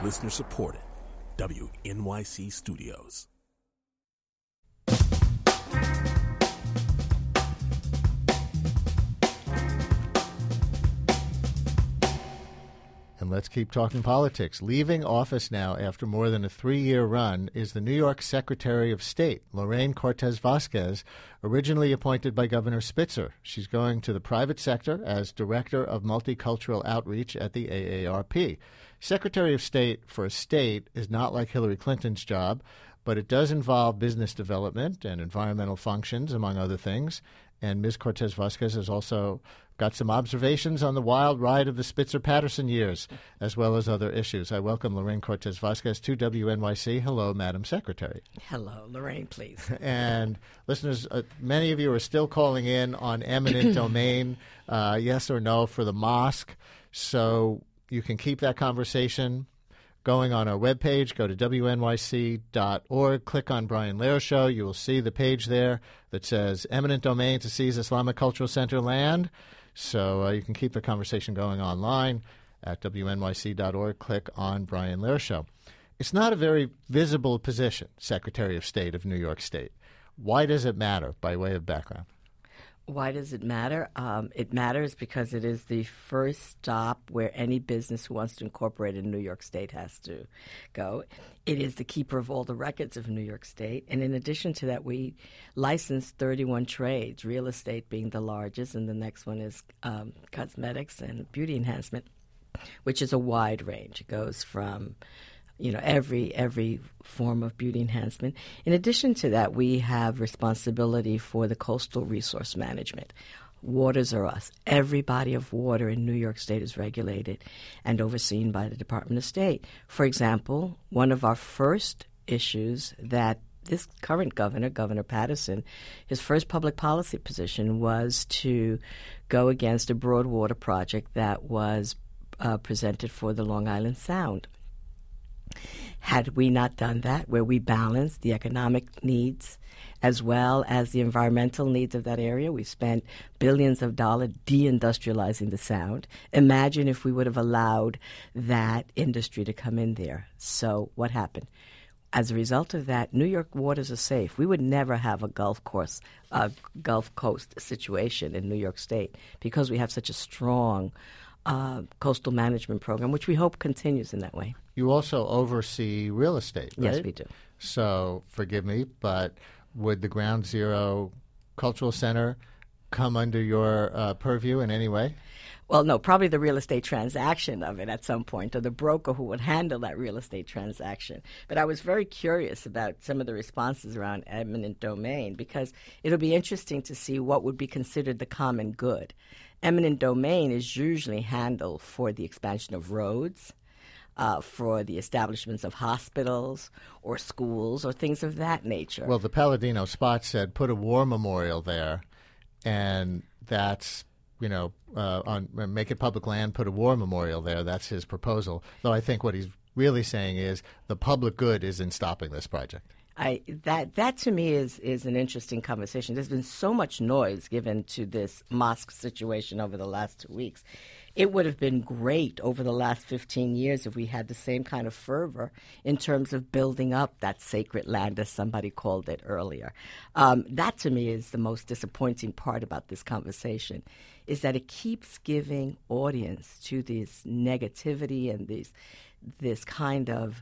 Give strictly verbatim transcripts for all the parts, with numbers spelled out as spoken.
Listener supported. W N Y C Studios. And let's keep talking politics. Leaving office now after more than a three-year run is the New York Secretary of State, Lorraine Cortez Vasquez, originally appointed by Governor Spitzer. She's going to the private sector as Director of Multicultural Outreach at the A A R P. Secretary of State for a state is not like Hillary Clinton's job, but it does involve business development and environmental functions, among other things. And Miz Cortez Vasquez has also got some observations on the wild ride of the Spitzer-Patterson years, as well as other issues. I welcome Lorraine Cortez Vasquez to W N Y C. Hello, Madam Secretary. Hello, Lorraine, please. And listeners, uh, many of you are still calling in on eminent domain, uh, yes or no, for the mosque. So you can keep that conversation going on our webpage. Go to W N Y C dot org, click on Brian Lehrer Show. You will see the page there that says eminent domain to seize Islamic Cultural Center land. So uh, you can keep the conversation going online at W N Y C dot org. Click on Brian Lehrer Show. It's not a very visible position, Secretary of State of New York State. Why does it matter, by way of background? Why does it matter? Um, it matters because it is the first stop where any business who wants to incorporate in New York State has to go. It is the keeper of all the records of New York State. And in addition to that, we license thirty-one trades, real estate being the largest, and the next one is um, cosmetics and beauty enhancement, which is a wide range. It goes from you know, every every form of beauty enhancement. In addition to that, we have responsibility for the coastal resource management. Waters are us. Every body of water in New York State is regulated and overseen by the Department of State. For example, one of our first issues that this current governor, Governor Patterson, his first public policy position was to go against a Broadwater project that was uh, presented for the Long Island Sound. Had we not done that, where we balanced the economic needs as well as the environmental needs of that area, we spent billions of dollars deindustrializing the Sound. Imagine if we would have allowed that industry to come in there. So what happened? As a result of that, New York waters are safe. We would never have a Gulf course, uh, Gulf Coast situation in New York State because we have such a strong Uh, coastal management program, which we hope continues in that way. You also oversee real estate, right? Yes, we do. So, forgive me, but would the Ground Zero Cultural Center come under your uh, purview in any way? Well, no, probably the real estate transaction of it at some point, or the broker who would handle that real estate transaction. But I was very curious about some of the responses around eminent domain because it'll be interesting to see what would be considered the common good. Eminent domain is usually handled for the expansion of roads, uh, for the establishments of hospitals or schools or things of that nature. Well, the Palladino spot said put a war memorial there, and that's, you know, uh, on make it public land, put a war memorial there. That's his proposal. Though I think what he's really saying is the public good is in stopping this project. I, that that to me is, is an interesting conversation. There's been so much noise given to this mosque situation over the last two weeks. It would have been great over the last fifteen years if we had the same kind of fervor in terms of building up that sacred land, as somebody called it earlier. Um, that to me is the most disappointing part about this conversation, is that it keeps giving audience to this negativity and this this kind of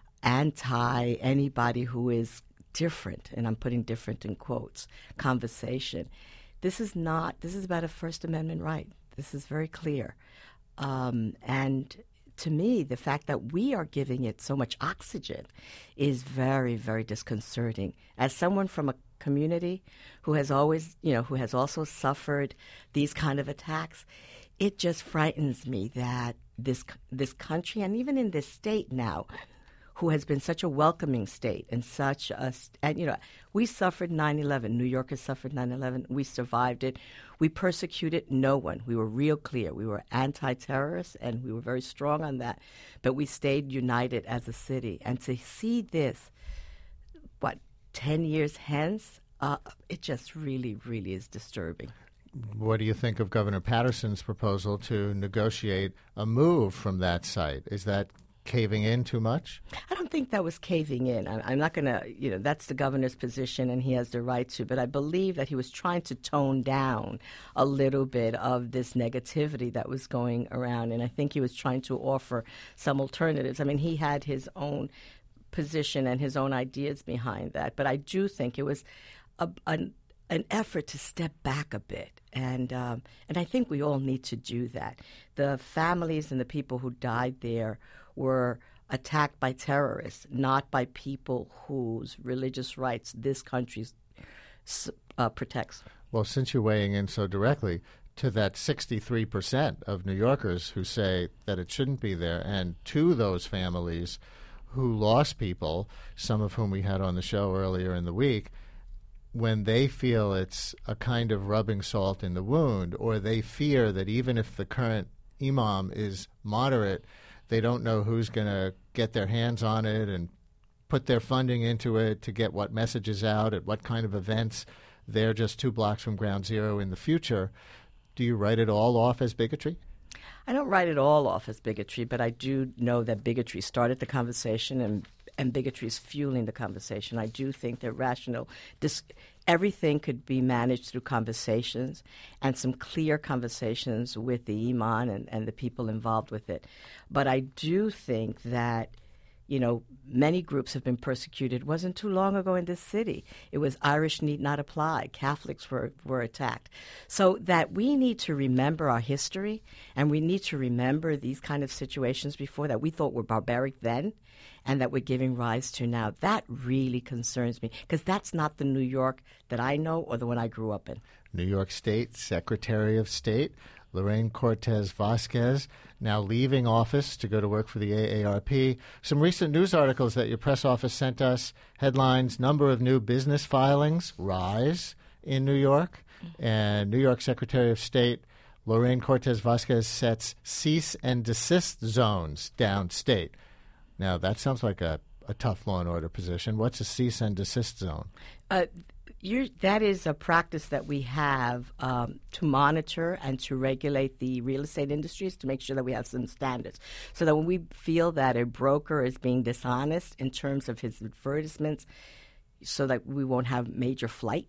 anti anybody who is different, and I'm putting different in quotes, conversation. This is not, this is about a First Amendment right. This is very clear. Um, and to me, the fact that we are giving it so much oxygen is very, very disconcerting. As someone from a community who has always, you know, who has also suffered these kind of attacks, it just frightens me that this this country, and even in this state now, who has been such a welcoming state and such a, and you know, we suffered nine eleven. New York has suffered nine eleven. We survived it. We persecuted no one. We were real clear. We were anti-terrorists, and we were very strong on that. But we stayed united as a city. And to see this, what, ten years hence, uh, it just really, really is disturbing. What do you think of Governor Patterson's proposal to negotiate a move from that site? Is that caving in too much? I don't think that was caving in. I'm, I'm not going to, you know, that's the governor's position and he has the right to, but I believe that he was trying to tone down a little bit of this negativity that was going around, and I think he was trying to offer some alternatives. I mean, he had his own position and his own ideas behind that, but I do think it was a, an, an effort to step back a bit, and um, and I think we all need to do that. The families and the people who died there were attacked by terrorists, not by people whose religious rights this country uh, protects. Well, since you're weighing in so directly to that sixty-three percent of New Yorkers who say that it shouldn't be there, and to those families who lost people, some of whom we had on the show earlier in the week, when they feel it's a kind of rubbing salt in the wound, or they fear that even if the current imam is moderate, they don't know who's going to get their hands on it and put their funding into it to get what messages out at what kind of events. They're just two blocks from ground zero in the future. Do you write it all off as bigotry? I don't write it all off as bigotry, but I do know that bigotry started the conversation, and, and bigotry is fueling the conversation. I do think that rational, dis, everything could be managed through conversations and some clear conversations with the imam and, and the people involved with it. But I do think that, you know, many groups have been persecuted. It wasn't too long ago in this city. It was Irish need not apply. Catholics were, were attacked. So that we need to remember our history, and we need to remember these kind of situations before that we thought were barbaric then and that we're giving rise to now. That really concerns me, because that's not the New York that I know or the one I grew up in. New York State Secretary of State Lorraine Cortez Vasquez, now leaving office to go to work for the A A R P. Some recent news articles that your press office sent us. Headlines: number of new business filings rise in New York. And New York Secretary of State Lorraine Cortez Vasquez sets cease and desist zones downstate. Now, that sounds like a, a tough law and order position. What's a cease and desist zone? Uh, You're, that is a practice that we have um, to monitor and to regulate the real estate industries, to make sure that we have some standards, so that when we feel that a broker is being dishonest in terms of his advertisements, so that we won't have major flight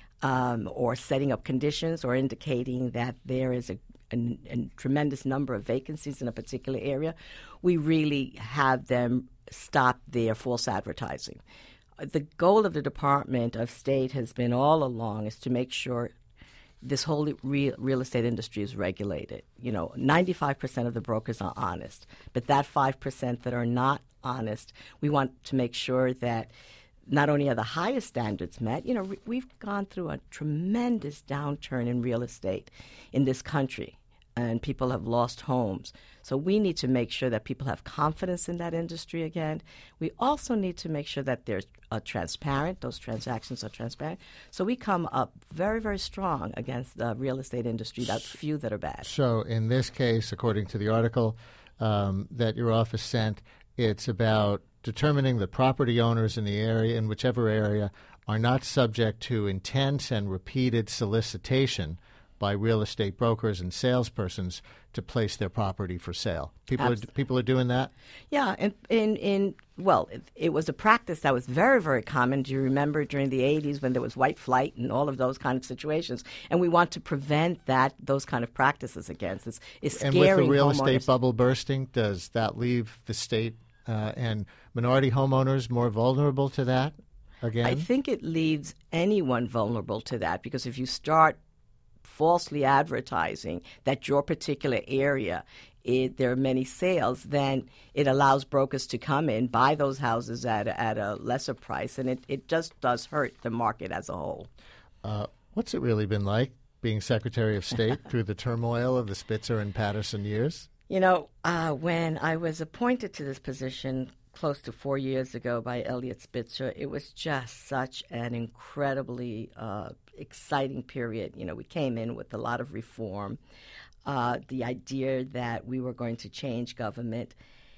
um, or setting up conditions or indicating that there is a, a, a tremendous number of vacancies in a particular area, we really have them stop their false advertising. The goal of the Department of State has been all along is to make sure this whole real, real estate industry is regulated. You know, ninety-five percent of the brokers are honest, but that five percent that are not honest, we want to make sure that not only are the highest standards met, you know, we've gone through a tremendous downturn in real estate in this country, and people have lost homes. So we need to make sure that people have confidence in that industry again. We also need to make sure that they're uh, transparent, those transactions are transparent. So we come up very, very strong against the real estate industry, that few that are bad. So in this case, according to the article um, that your office sent, it's about determining that property owners in the area, in whichever area, are not subject to intense and repeated solicitation by real estate brokers and salespersons to place their property for sale. People are, people are doing that? Yeah, and in, in well, it, it was a practice that was very, very common. Do you remember during the eighties when there was white flight and all of those kind of situations? And we want to prevent that, those kind of practices against. It's, it's and scaring with the real homeowners. estate bubble bursting, does that leave the state uh, and minority homeowners more vulnerable to that again? I think it leaves anyone vulnerable to that, because if you start falsely advertising that your particular area, it, there are many sales, then it allows brokers to come in, buy those houses at, at a lesser price, and it, it just does hurt the market as a whole. Uh, what's it really been like being Secretary of State through the turmoil of the Spitzer and Patterson years? You know, uh, when I was appointed to this position close to four years ago by Eliot Spitzer, it was just such an incredibly uh, exciting period. You know, we came in with a lot of reform, uh, the idea that we were going to change government,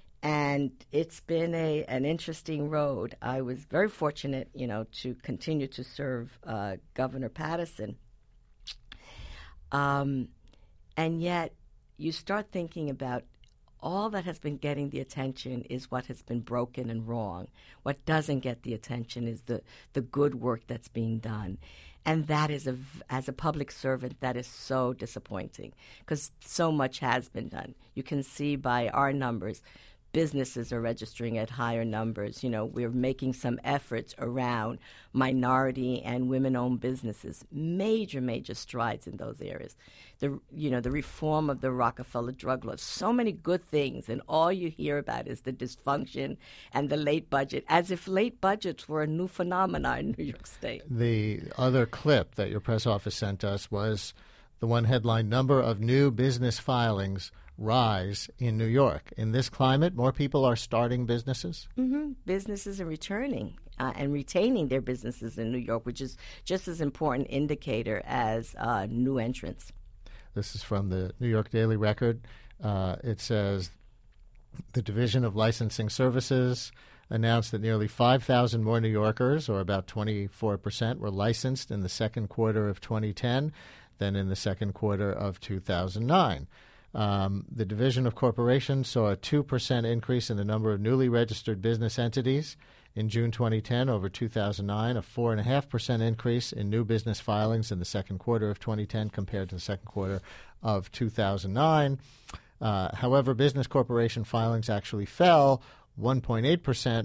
and it's been a an interesting road. I was very fortunate, you know, to continue to serve uh, Governor Patterson, um, and yet you start thinking about all that has been getting the attention is what has been broken and wrong. What doesn't get the attention is the, the good work that's being done. And that is, a, as a public servant, that is so disappointing because so much has been done. You can see by our numbers, businesses are registering at higher numbers. You know, we're making some efforts around minority and women-owned businesses. Major, major strides in those areas. The, you know, the reform of the Rockefeller drug laws. So many good things, and all you hear about is the dysfunction and the late budget, as if late budgets were a new phenomenon in New York State. The other clip that your press office sent us was the one headline, number of new business filings rise in New York. In this climate, more people are starting businesses? Mm-hmm. Businesses are returning uh, and retaining their businesses in New York, which is just as important indicator as uh, new entrants. This is from the New York Daily Record. Uh, it says the Division of Licensing Services announced that nearly five thousand more New Yorkers, or about twenty-four percent, were licensed in the second quarter of twenty ten than in the second quarter of two thousand nine. Um, the Division of Corporations saw a two percent increase in the number of newly registered business entities in June twenty ten over two thousand nine, a four point five percent increase in new business filings in the second quarter of twenty ten compared to the second quarter of two thousand nine. Uh, however, business corporation filings actually fell one point eight percent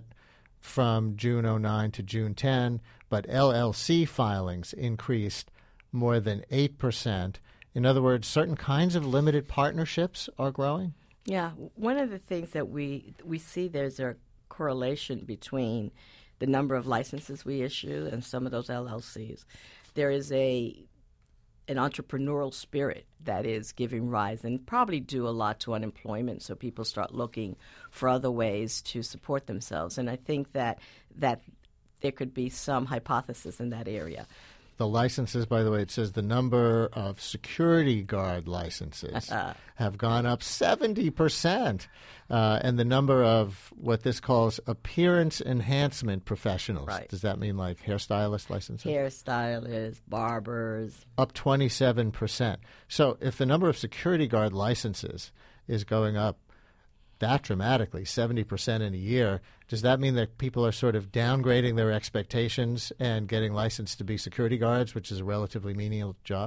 from June oh nine to June ten, but L L C filings increased more than eight percent. In other words, certain kinds of limited partnerships are growing? Yeah. One of the things that we we see, there's a correlation between the number of licenses we issue and some of those L L Cs. There is a an entrepreneurial spirit that is giving rise and probably due a lot to unemployment, so people start looking for other ways to support themselves. And I think that that there could be some hypothesis in that area. The licenses, by the way, it says the number of security guard licenses have gone up seventy percent. Uh, and the number of what this calls appearance enhancement professionals. Right. Does that mean like hairstylist licenses? Hairstylists, barbers. Up twenty-seven percent. So if the number of security guard licenses is going up that dramatically, seventy percent in a year, does that mean that people are sort of downgrading their expectations and getting licensed to be security guards, which is a relatively menial job?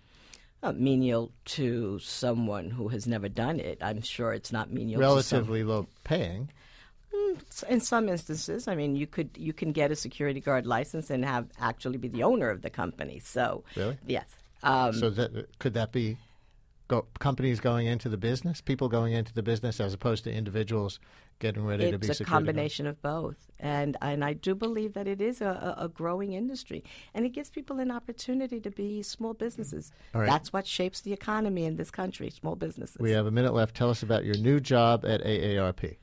Uh, menial to someone who has never done it. I'm sure it's not menial Relatively to low paying. Mm, in some instances, I mean, you could you can get a security guard license and have actually be the owner of the company. So, really? Yes. Um, so that, could that be go, companies going into the business, people going into the business, as opposed to individuals getting ready to be security guards? It's a combination of both. And and I do believe that it is a, a growing industry. And it gives people an opportunity to be small businesses. All right. That's what shapes the economy in this country, small businesses. We have a minute left. Tell us about your new job at A A R P.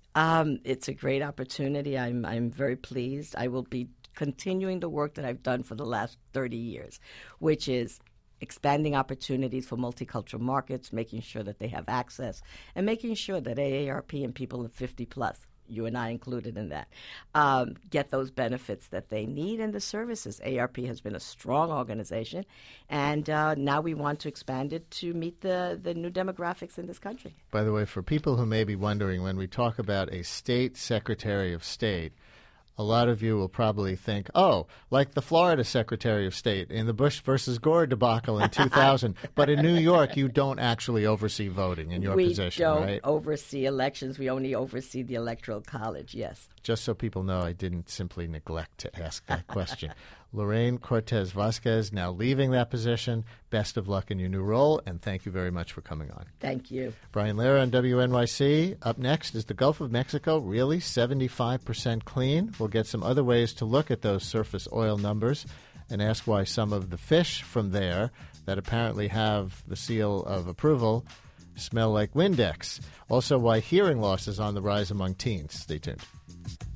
Um, it's a great opportunity. I'm I'm very pleased. I will be continuing the work that I've done for the last thirty years, which is expanding opportunities for multicultural markets, making sure that they have access, and making sure that A A R P and people of fifty plus, you and I included in that, um, get those benefits that they need and the services. A A R P has been a strong organization, and uh, now we want to expand it to meet the, the new demographics in this country. By the way, for people who may be wondering, when we talk about a state secretary of state, a lot of you will probably think, oh, like the Florida Secretary of State in the Bush versus Gore debacle in two thousand. But in New York, you don't actually oversee voting in your we position, don't right? oversee elections. We only oversee the Electoral College, yes. Just so people know, I didn't simply neglect to ask that question. Lorraine Cortez Vasquez, now leaving that position. Best of luck in your new role, and thank you very much for coming on. Thank you. Brian Lehrer on W N Y C. Up next, is the Gulf of Mexico really seventy-five percent clean? We'll get some other ways to look at those surface oil numbers and ask why some of the fish from there that apparently have the seal of approval smell like Windex. Also, why hearing loss is on the rise among teens. Stay tuned.